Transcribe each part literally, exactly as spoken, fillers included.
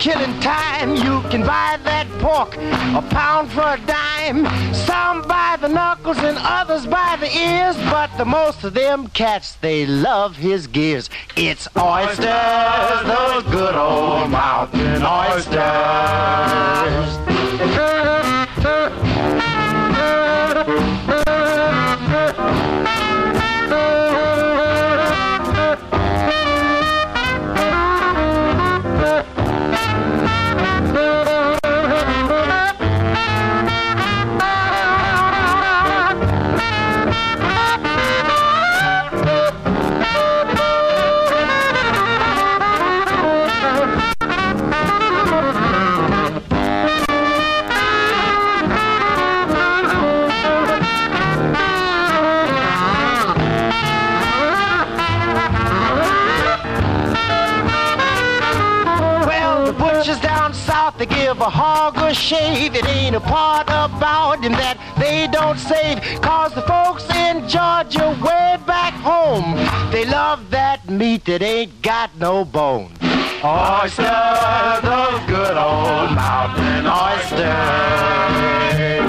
killing time. You can buy that pork a pound for a dime. Some by the knuckles and others by the ears, but the most of them cats, they love his gears. It's oysters, those good old mountain oysters. They give a hog a shave. It ain't a part about him that they don't save. Cause the folks in Georgia way back home, they love that meat that ain't got no bone. Oysters, those good old mountain oysters.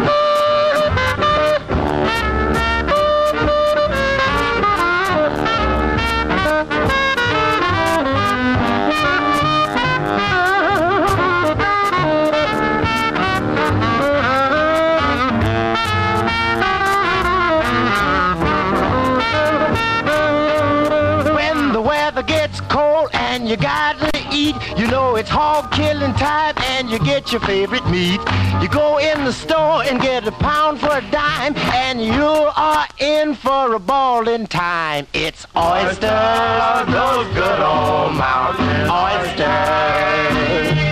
Gets cold and you gotta eat. You know it's hog killing time and you get your favorite meat. You go in the store and get a pound for a dime, and you are in for a ball in time. It's oysters, those good old mountain oysters.